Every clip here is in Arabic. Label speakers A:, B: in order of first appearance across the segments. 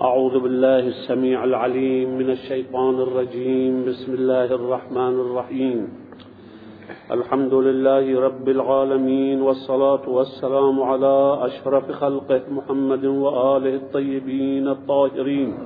A: أعوذ بالله السميع العليم من الشيطان الرجيم. بسم الله الرحمن الرحيم. الحمد لله رب العالمين، والصلاة والسلام على أشرف خلقه محمد وآله الطيبين الطاهرين،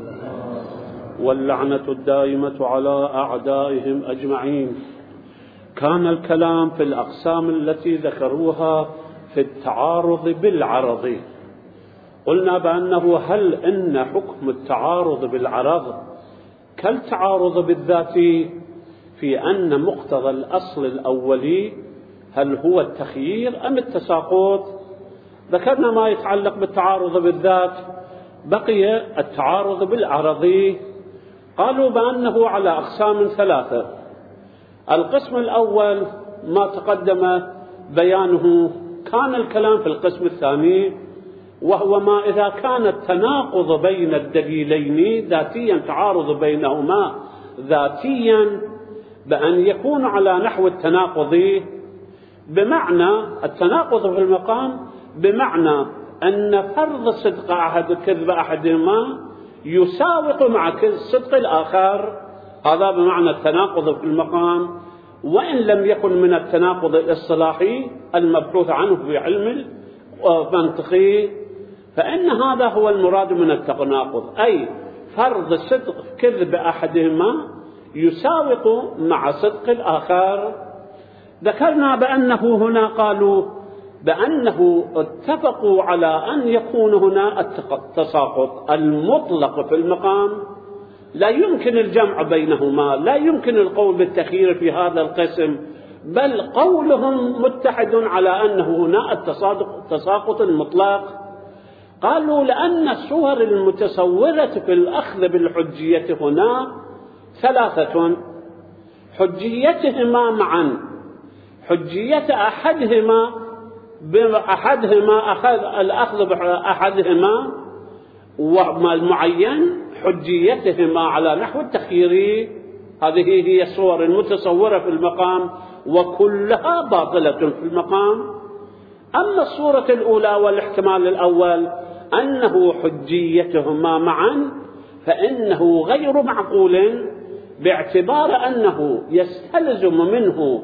A: واللعنة الدائمة على أعدائهم أجمعين. كان الكلام في الأقسام التي ذكروها في التعارض بالعرض. قلنا بأنه هل إن حكم التعارض بالعرض كالتعارض بالذات، في أن مقتضى الأصل الأولي هل هو التخيير أم التساقط؟ ذكرنا ما يتعلق بالتعارض بالذات، بقي التعارض بالعرض. قالوا بأنه على أقسام ثلاثة. القسم الأول ما تقدم بيانه، كان الكلام في القسم الثاني، وهو ما إذا كان التناقض بين الدليلين ذاتيا، تعارض بينهما ذاتيا، بأن يكون على نحو التناقض، بمعنى التناقض في المقام، بمعنى أن فرض صدق كذب أحدهما يساوق مع صدق الآخر. هذا بمعنى التناقض في المقام، وإن لم يكن من التناقض الاصطلاحي المبحوث عنه في علم المنطقي، فإن هذا هو المراد من التناقض، أي فرض صدق كذب أحدهما يساوق مع صدق الآخر. ذكرنا بأنه هنا قالوا بأنه اتفقوا على أن يكون هنا التساقط المطلق في المقام، لا يمكن الجمع بينهما، لا يمكن القول بالتخيير في هذا القسم، بل قولهم متحد على أنه هنا التساقط المطلق. قالوا لأن الصور المتصورة في الأخذ بالحجية هنا ثلاثة: حجيتهما معا، حجية أحدهما أخذ الأخذ بأحدهما والمعين، حجيتهما على نحو التخيير. هذه هي الصور المتصورة في المقام، وكلها باطلة في المقام. أما الصورة الأولى والاحتمال الأول أنه حجيتهما معا، فإنه غير معقول، باعتبار أنه يستلزم منه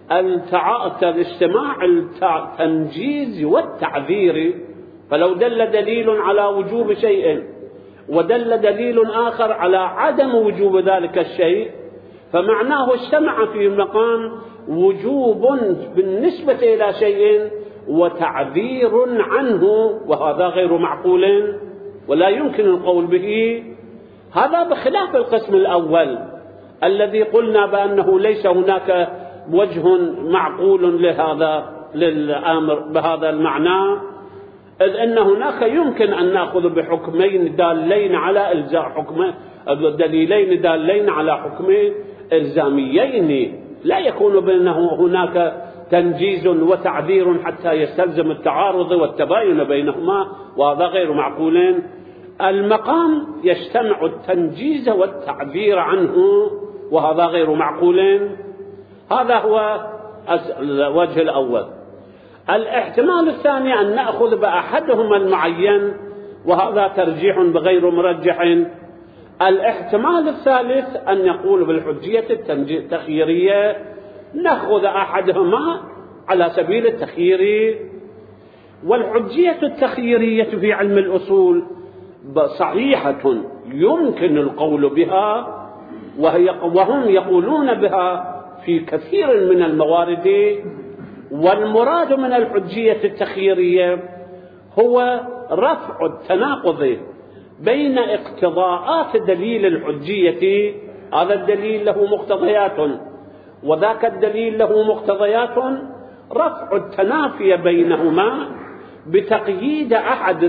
A: الاجتماع التنجيز والتعذير. فلو دل دليل على وجوب شيء ودل دليل آخر على عدم وجوب ذلك الشيء، فمعناه اجتمع في مقام وجوب بالنسبة إلى شيء وتعذير عنه، وهذا غير معقول ولا يمكن القول به. هذا بخلاف القسم الأول الذي قلنا بأنه ليس هناك وجه معقول للأمر بهذا المعنى، إذ أن هناك يمكن أن نأخذ بحكمين دالين على إلزام دليلين دالين على حكمين إلزاميين، لا يكون بينه هناك تنجيز وتعذير حتى يستلزم التعارض والتباين بينهما، وهذا غير معقول. المقام يجتمع التنجيز والتعذير عنه، وهذا غير معقول. هذا هو الوجه الأول. الاحتمال الثاني أن نأخذ بأحدهما المعين، وهذا ترجيح بغير مرجح. الاحتمال الثالث أن يقول بالحجية التخييرية، نأخذ أحدهما على سبيل التخيير. والحجية التخييرية في علم الأصول صحيحة يمكن القول بها، وهم يقولون بها في كثير من الموارد. والمراد من الحجية التخييرية هو رفع التناقض بين اقتضاءات دليل الحجية، هذا الدليل له مقتضيات وذاك الدليل له مقتضيات، رفع التنافي بينهما بتقييد إحدى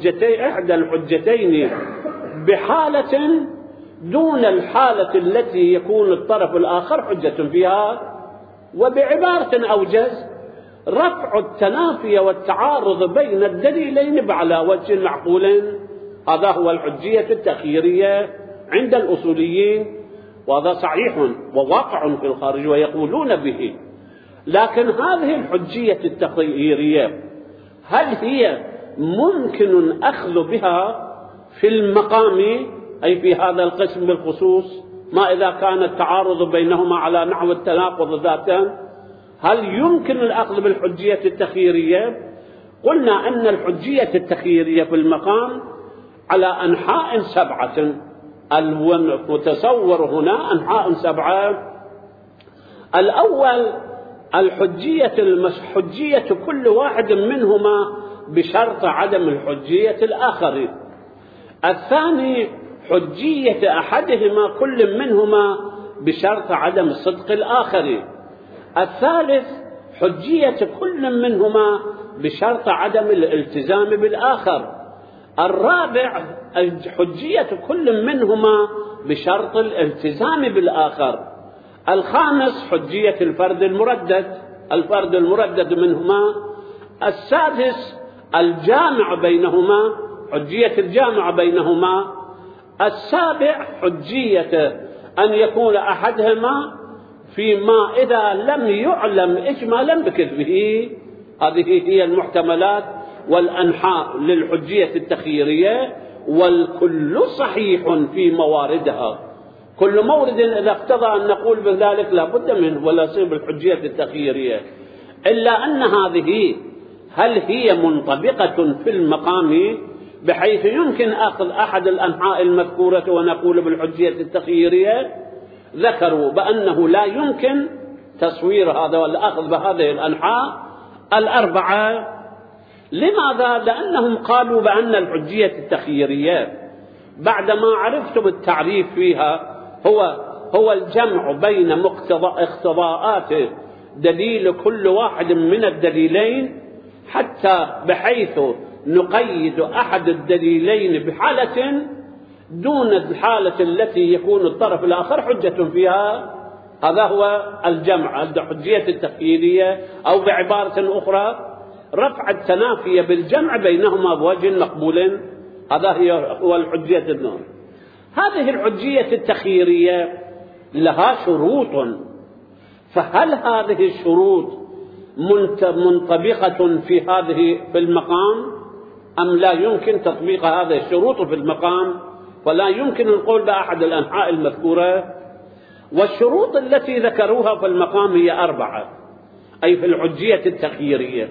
A: الحجتين بحالة دون الحالة التي يكون الطرف الآخر حجة فيها. وبعبارة أوجز، رفع التنافي والتعارض بين الدليلين على وجه معقول، هذا هو الحجية التخييرية عند الأصوليين، وهذا صحيح وواقع في الخارج ويقولون به. لكن هذه الحجية التخييرية هل هي ممكن أخذ بها في المقام أي في هذا القسم بالخصوص، ما إذا كان التعارض بينهما على نحو التناقض ذاتا، هل يمكن الأخذ بالحجية التخييرية؟ قلنا أن الحجية التخييرية في المقام على أنحاء 7، المتصور هنا أنحاء 7. الأول حجية كل واحد منهما بشرط عدم الحجية الآخر. الثاني حجية أحدهما كل منهما بشرط عدم الصدق الآخر. الثالث حجية كل منهما بشرط عدم الالتزام بالآخر. الرابع حجية كل منهما بشرط الالتزام بالآخر. الخامس حجية الفرد المردد منهما. السادس الجامع بينهما، حجية الجامع بينهما. السابع حجية أن يكون أحدهما فيما إذا لم يعلم إجمالا بكذبه. هذه هي المحتملات والأنحاء للحجية التخييرية، والكل صحيح في مواردها. كل مورد إذا اقتضى أن نقول بذلك لا بد منه ولا يصير بالحجية التخييرية، إلا أن هذه هل هي منطبقة في المقام بحيث يمكن أخذ أحد الأنحاء المذكورة ونقول بالحجية التخييرية؟ ذكروا بأنه لا يمكن تصوير هذا والأخذ بهذه الأنحاء 4. لماذا؟ لأنهم قالوا بأن الحجية التخييرية بعدما عرفت بالتعريف فيها هو الجمع بين اقتضاءات دليل كل واحد من الدليلين، حتى بحيث نقيد أحد الدليلين بحالة دون الحالة التي يكون الطرف الآخر حجة فيها. هذا هو الجمع، الحجية التخييرية، أو بعبارة أخرى رفع التنافي بالجمع بينهما بوجه مقبول. هذا هو الحجية النور. هذه الحجية التخييرية لها شروط، فهل هذه الشروط منطبقة في المقام أم لا يمكن تطبيق هذه الشروط في المقام؟ فلا يمكن القول بأحد الأنحاء المذكورة. والشروط التي ذكروها في المقام هي 4، أي في الحجية التخييرية.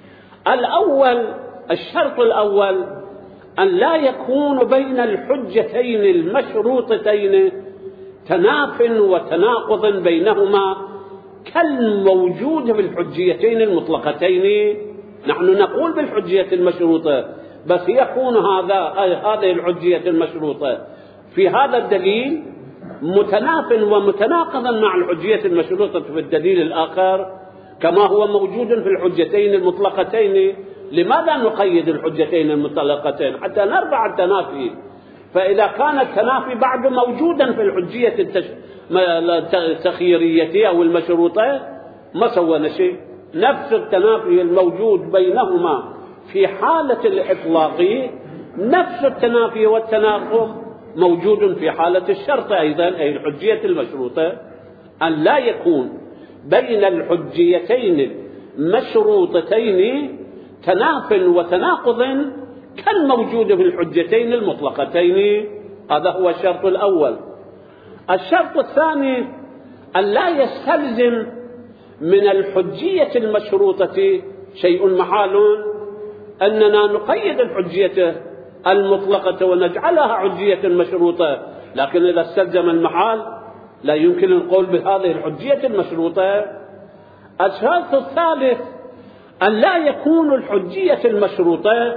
A: الشرط الأول أن لا يكون بين الحجتين المشروطتين تناف وتناقض بينهما كالموجود في الحجيتين المطلقتين. نحن نقول بالحجية المشروطة، بس يكون هذه الحجية المشروطة في هذا الدليل متناف ومتناقضا مع الحجية المشروطة في الدليل الآخر كما هو موجود في الحجتين المطلقتين. لماذا نقيد الحجتين المطلقتين؟ حتى نرفع التنافي. فإذا كان التنافي بعد موجودا في الحجية التخييرية أو المشروطة ما سوينا شيء. نفس التنافي الموجود بينهما في حالة الإطلاق، نفس التنافي والتناقض موجود في حالة الشرط أيضا، أي الحجية المشروطة. أن لا يكون بين الحجيتين المشروطتين تناف وتناقض كالموجود في الحجتين المطلقتين. هذا هو الشرط الأول. الشرط الثاني أن لا يستلزم من الحجية المشروطة شيء محال، أننا نقيد الحجية المطلقة ونجعلها حجية مشروطة، لكن إذا استلزم المحال لا يمكن القول بهذه الحجية المشروطة. الشرط الثالث أن لا يكون الحجية المشروطة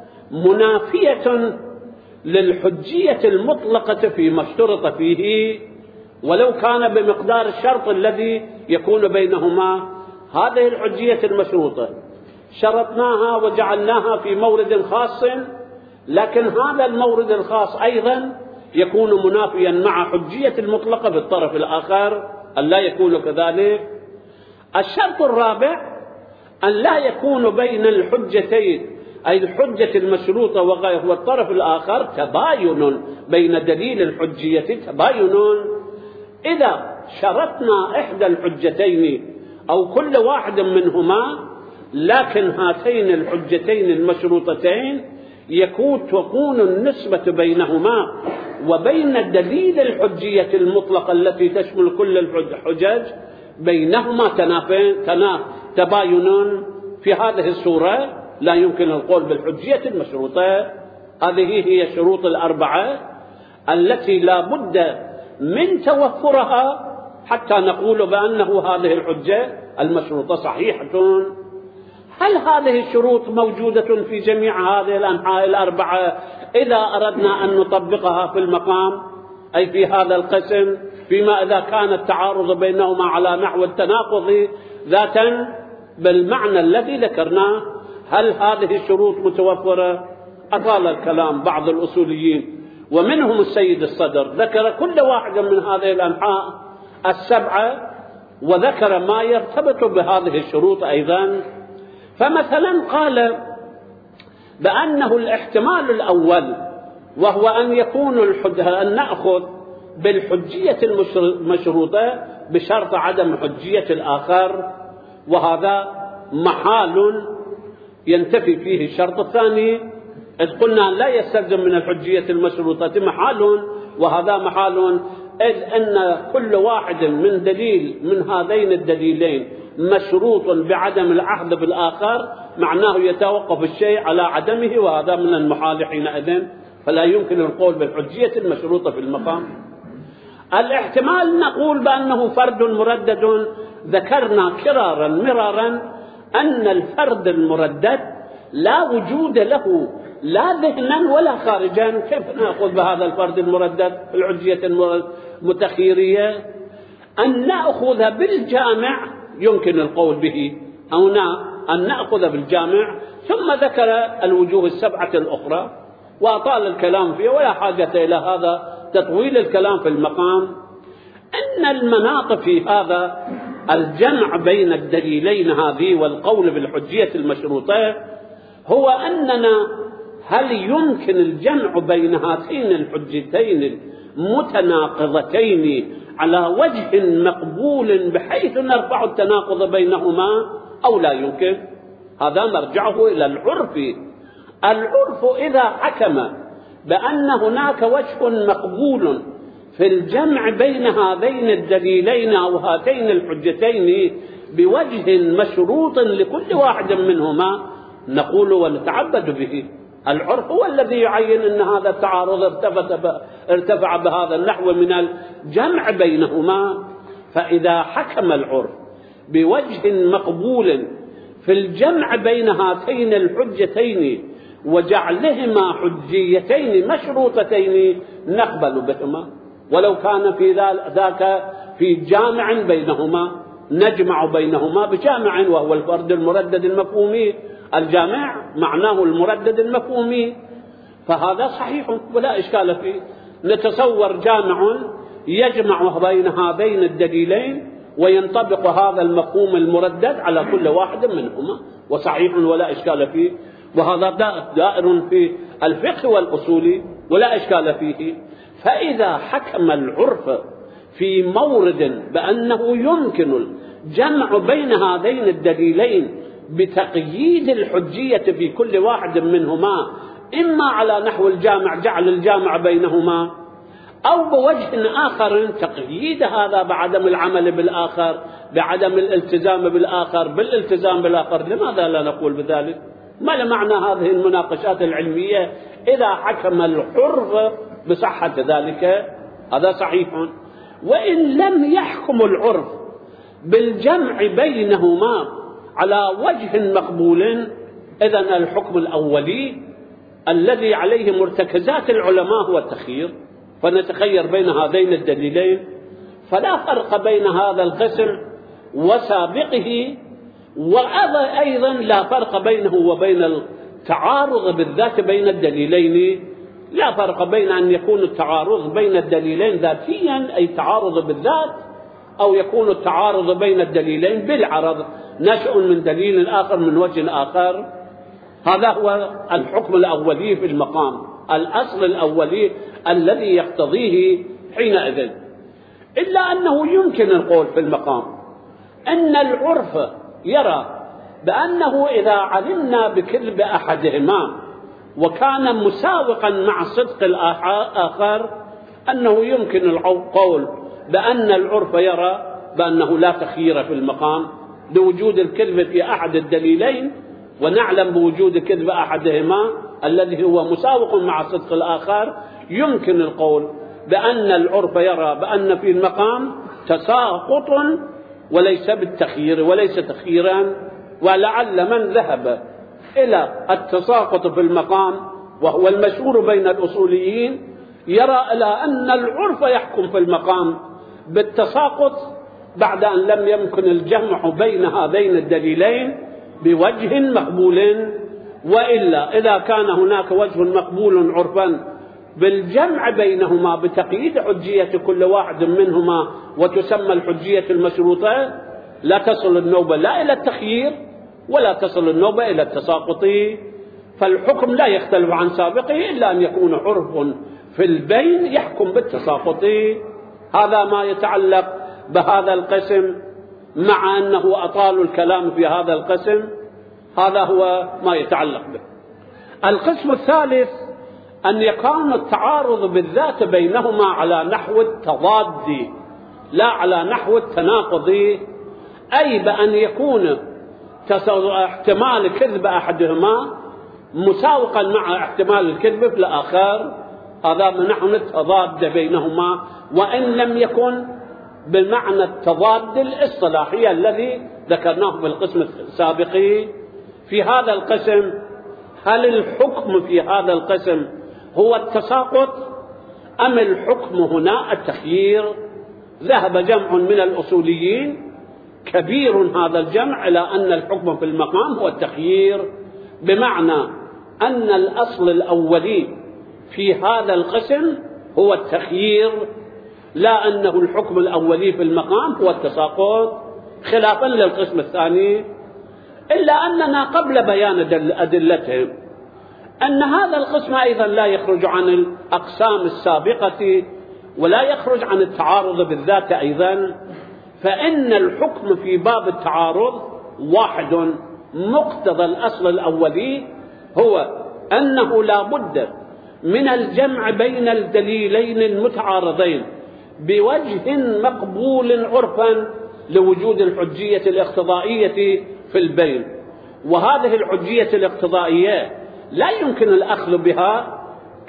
A: منافية للحجية المطلقة فيما اشترط فيه ولو كان بمقدار الشرط الذي يكون بينهما. هذه الحجية المشروطة شرطناها وجعلناها في مورد خاص، لكن هذا المورد الخاص أيضا يكون منافيا مع حجية المطلقة في الطرف الآخر، أن لا يكون كذلك. الشرط الرابع أن لا يكون بين الحجتين، أي الحجة المشروطة والطرف الآخر، تباين بين دليل الحجية، تباين. إذا شرطنا إحدى الحجتين أو كل واحد منهما، لكن هاتين الحجتين المشروطتين تكون النسبة بينهما وبين الدليل الحجية المطلقة التي تشمل كل الحجج بينهما تباين في هذه الصورة لا يمكن القول بالحجية المشروطة. هذه هي الشروط الأربعة التي لا بد من توفرها حتى نقول بأنه هذه الحجة المشروطة صحيحة. هل هذه الشروط موجودة في جميع هذه الأنحاء الأربعة إذا أردنا أن نطبقها في المقام، أي في هذا القسم، فيما إذا كان التعارض بينهما على نحو التناقض ذاتا بالمعنى الذي ذكرناه؟ هل هذه الشروط متوفرة؟ أطال الكلام بعض الأصوليين ومنهم السيد الصدر ذكر كل واحد من هذه الأنحاء السبعة وذكر ما يرتبط بهذه الشروط أيضا. فمثلا قال بأنه الاحتمال الأول وهو أن يكون أن نأخذ بالحجية المشروطة بشرط عدم حجية الآخر، وهذا محال ينتفي فيه الشرط الثاني، إذ قلنا لا يستلزم من الحجية المشروطة محال، وهذا محال إذ أن كل واحد من دليل من هذين الدليلين مشروط بعدم العهد بالآخر، معناه يتوقف الشيء على عدمه، وهذا من المحال حينئذ، فلا يمكن القول بالحجية المشروطة في المقام. الاحتمال نقول بأنه فرد مردد، ذكرنا كرارا مرارا أن الفرد المردد لا وجود له لا ذهنا ولا خارجا. كيف نأخذ بهذا الفرد المردد الحجية المتخيرية؟ أن نأخذ بالجامع يمكن القول به، أو أن نأخذ بالجامع، ثم ذكر الوجوه السبعة الأخرى وأطال الكلام فيه ولا حاجة إلى هذا تطويل الكلام في المقام. أن المناط في هذا الجمع بين الدليلين هذه والقول بالحجية المشروطة هو أننا هل يمكن الجمع بين هاتين الحجتين المتناقضتين على وجه مقبول بحيث نرفع التناقض بينهما أو لا يمكن؟ هذا مرجعه إلى العرف. العرف إذا حكم بأن هناك وجه مقبول في الجمع بين هذين الدليلين أو هاتين الحجتين بوجه مشروط لكل واحد منهما نقول ونتعبد به. العرف هو الذي يعين أن هذا التعارض ارتفع بهذا النحو من الجمع بينهما. فإذا حكم العرف بوجه مقبول في الجمع بين هاتين الحجتين وجعلهما حجيتين مشروطتين نقبل بهما، ولو كان في ذاك في جامع بينهما، نجمع بينهما بجامع وهو الفرد المردد المفهومي. الجامع معناه المردد المفهومي، فهذا صحيح ولا إشكال فيه. نتصور جامع يجمع بين هذين الدليلين وينطبق هذا المفهوم المردد على كل واحد منهما، وصحيح ولا إشكال فيه، وهذا دائر في الفقه والأصول ولا إشكال فيه. فإذا حكم العرف في مورد بأنه يمكن الجمع بين هذين الدليلين بتقييد الحجية في كل واحد منهما، إما على نحو الجامع جعل الجامع بينهما، أو بوجه آخر تقييد هذا بعدم العمل بالآخر، بعدم الالتزام بالآخر بالالتزام بالآخر، لماذا لا نقول بذلك؟ ما معنى هذه المناقشات العلمية إذا حكم العرف بصحة ذلك؟ هذا صحيح. وإن لم يحكم العرف بالجمع بينهما على وجه مقبول، إذن الحكم الأولي الذي عليه مرتكزات العلماء هو التخيير، فنتخير بين هذين الدليلين، فلا فرق بين هذا القسم وسابقه، وأيضا لا فرق بينه وبين التعارض بالذات بين الدليلين. لا فرق بين أن يكون التعارض بين الدليلين ذاتيا أي تعارض بالذات، أو يكون التعارض بين الدليلين بالعرض نشأ من دليل آخر من وجه آخر. هذا هو الحكم الأولي في المقام، الأصل الأولي الذي يقتضيه حينئذ. إلا أنه يمكن القول في المقام أن العرف يرى بأنه إذا علمنا بكذب أحدهما وكان مساوقا مع صدق الآخر أنه يمكن القول بأن العرف يرى بأنه لا تخيير في المقام لوجود الكذب في أحد الدليلين، ونعلم بوجود كذب أحدهما الذي هو مساوق مع صدق الآخر. يمكن القول بأن العرف يرى بأن في المقام تساقط وليس بالتخيير وليس تخييرا، ولعل من ذهب إلى التساقط في المقام وهو المشهور بين الأصوليين يرى إلى أن العرف يحكم في المقام بالتساقط بعد أن لم يمكن الجمع بين هذين الدليلين بوجه مقبول. وإلا إذا كان هناك وجه مقبول عرفا بالجمع بينهما بتقييد حجية كل واحد منهما وتسمى الحجية المشروطة، لا تصل النوبة لا إلى التخيير ولا تصل النوبة إلى التساقط، فالحكم لا يختلف عن سابقه إلا أن يكون عرف في البين يحكم بالتساقط. هذا ما يتعلق بهذا القسم، مع أنه أطال الكلام في هذا القسم. هذا هو ما يتعلق به. القسم الثالث أن يكون التعارض بالذات بينهما على نحو التضاد لا على نحو التناقض، أي بأن يكون احتمال كذب أحدهما مساوقا مع احتمال الكذب في الآخر، هذا من نحو التضاد بينهما، وإن لم يكن بالمعنى التضاد الاصطلاحي الذي ذكرناه في القسم السابق. في هذا القسم هل الحكم في هذا القسم هو التساقط أم الحكم هنا التخيير؟ ذهب جمع من الأصوليين كبير هذا الجمع إلى أن الحكم في المقام هو التخيير، بمعنى أن الأصل الأولي في هذا القسم هو التخيير، لا أنه الحكم الأولي في المقام هو التساقط، خلافا للقسم الثاني. إلا أننا قبل بيان أدلتهم أن هذا القسم أيضا لا يخرج عن الأقسام السابقة ولا يخرج عن التعارض بالذات أيضا، فإن الحكم في باب التعارض واحد. مقتضى الأصل الأولي هو أنه لا بد من الجمع بين الدليلين المتعارضين بوجه مقبول عرفا لوجود الحجية الاقتضائية في البين، وهذه الحجية الاقتضائية لا يمكن الأخذ بها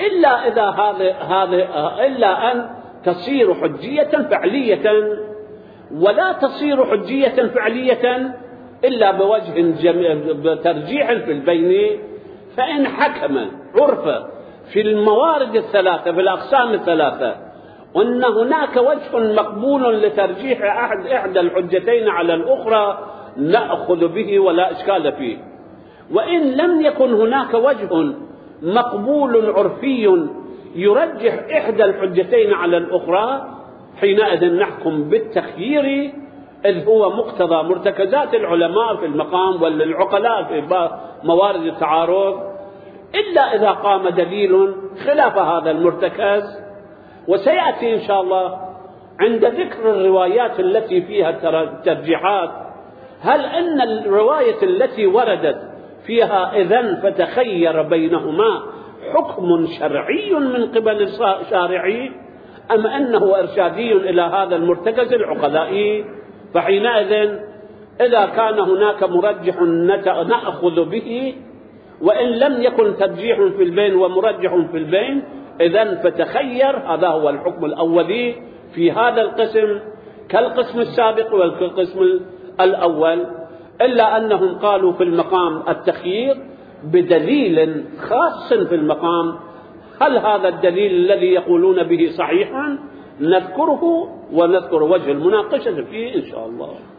A: إلا أن تصير حجية فعلية، ولا تصير حجية فعلية إلا بوجه ترجيح في البين. فإن حكم عرف في الموارد الثلاثة في الأقسام الثلاثة أن هناك وجه مقبول لترجيح إحدى الحجتين على الأخرى نأخذ به ولا إشكال فيه، وإن لم يكن هناك وجه مقبول عرفي يرجح إحدى الحجتين على الأخرى حينئذ نحكم بالتخيير، إذ هو مقتضى مرتكزات العلماء في المقام والعقلاء في موارد التعارض، إلا إذا قام دليل خلاف هذا المرتكز. وسيأتي إن شاء الله عند ذكر الروايات التي فيها الترجيحات هل أن الرواية التي وردت فيها إذن فتخير بينهما حكم شرعي من قبل الشارعي أم أنه إرشادي إلى هذا المرتكز العقلائي. فحينئذ إذا كان هناك مرجح نأخذ به، وإن لم يكن ترجيح في البين ومرجح في البين إذن فتخير. هذا هو الحكم الأولي في هذا القسم كالقسم السابق والقسم الأول، إلا أنهم قالوا في المقام التخيير بدليل خاص في المقام. هل هذا الدليل الذي يقولون به صحيح؟ نذكره ونذكر وجه المناقشة فيه إن شاء الله.